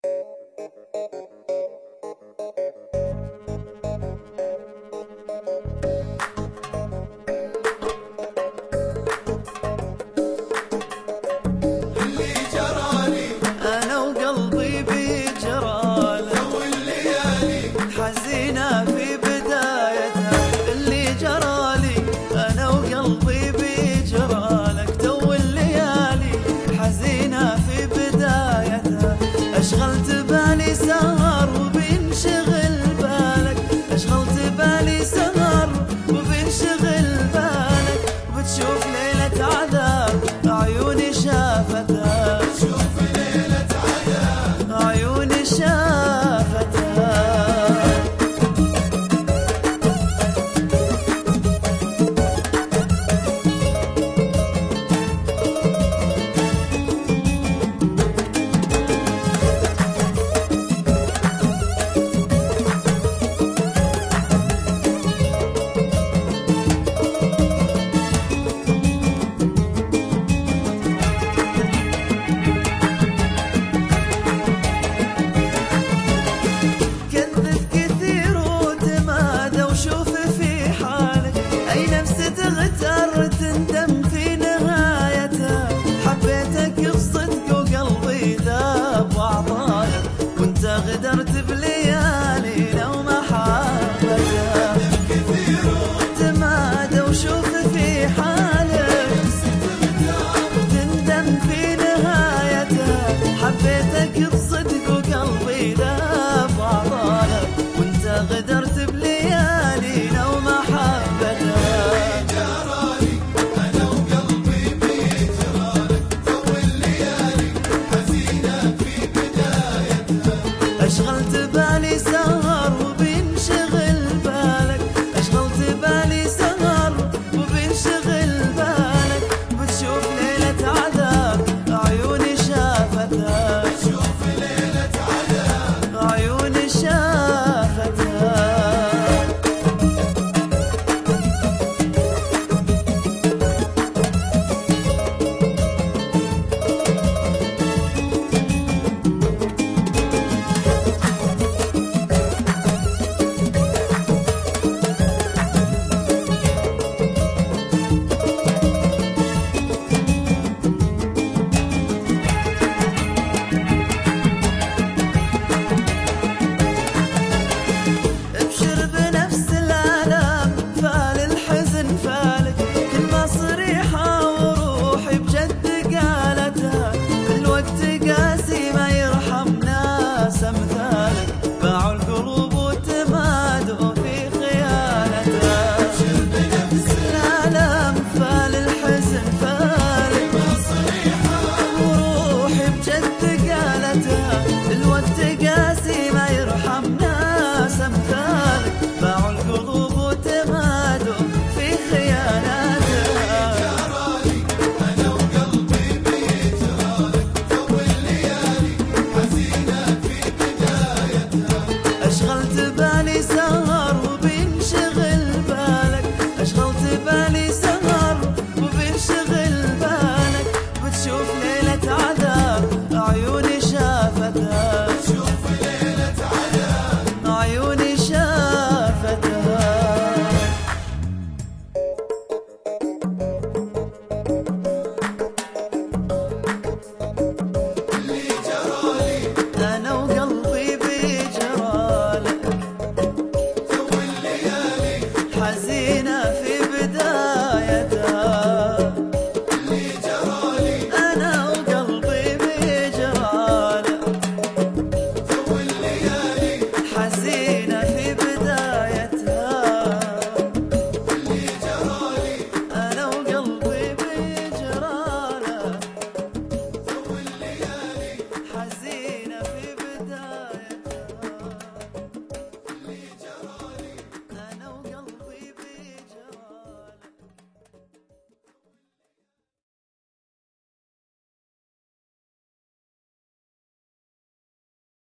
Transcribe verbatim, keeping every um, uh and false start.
حزينة في بدايتها اللي جرالي أنا وقلبي بيجرالك تو الليالي حزينة في بدايتها أشغلت بالي سهر وبينشغل بالك أشغلت بالي سهر وبينشغل بالك وبتشوف ليلة عذاب عيوني شافتها بتشوف ليلة عذاب عيوني شافتها تغتر تندم في نهايتها حبيتك بصدق وقلبي ذاب وعطاك وانت غدرت بليالي لو محبتها تمادى وشوف في حالك تندم في نهايتها حبيتك بصدق وقلبي ذاب وعطاك وانت غدرت بليالي لو محبتها أشغلت بالي سهر وبينشغل بالك أشغلت بالي سهر وبينشغل بالك بتشوف ليلة عذاب عيوني شافتها بتشوف ليلة عذاب عيوني شافتها قاسي ما يرحم ناس امثال